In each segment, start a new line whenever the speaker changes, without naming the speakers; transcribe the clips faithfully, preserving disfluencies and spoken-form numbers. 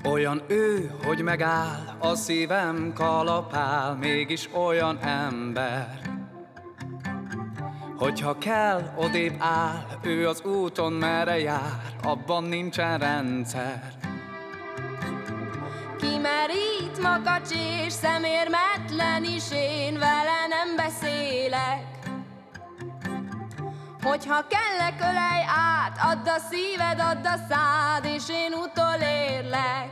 Olyan ő, hogy megáll, a szívem kalapál, mégis olyan ember. Hogyha kell, odébb áll, ő az úton merre jár, abban nincsen rendszer.
Kimerít makacs és szemérmetlen is, én vele nem beszélek. Hogyha kellek, ölej át, add a szíved, add a szád, és én utolérlek.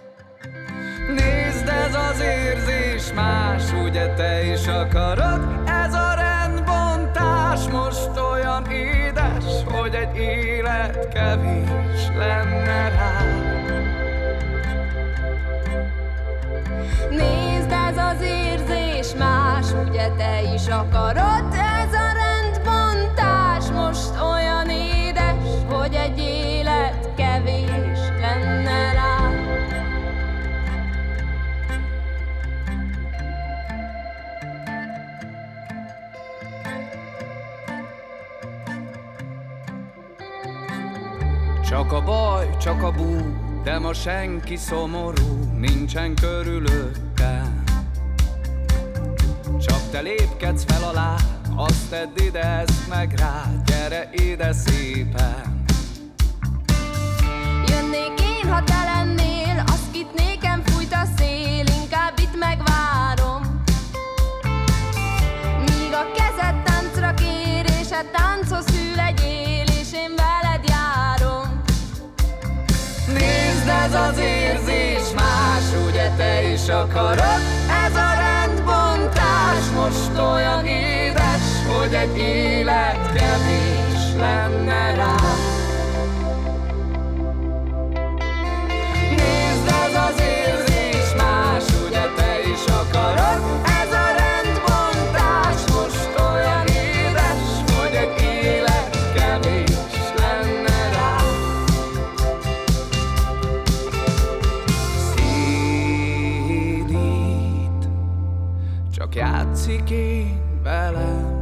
Nézd, ez az érzés más, ugye te is akarod? Ez a rendbontás most olyan édes, hogy egy élet kevés lenne rá.
Nézd, ez az érzés más, ugye te is akarod? Ez a rendbontás most olyan édes, hogy egy élet kevés lenne rá.
Csak a baj, csak a bú, de ma senki szomorú nincsen körülöttem. Csak te lépkedsz fel alá, azt tedd ide, ezt meg rá, gyere ide szépen.
Jönnék én, ha te lennél, azt kit nékem fújt a szél, inkább itt megvárom. Míg a kezed táncra kér, és a tánchoz hű legyél, és én veled járom.
Nézd, ez az érzés más, ugye te is akarod? Ez a rendbontás most olyan édes, hogy egy élet kevés lenne rá. Nézd, ez az érzés más, ugye te is akarod? Ez a rendbontás most olyan édes, hogy egy élet kevés lenne rá. Csak játszik én velem.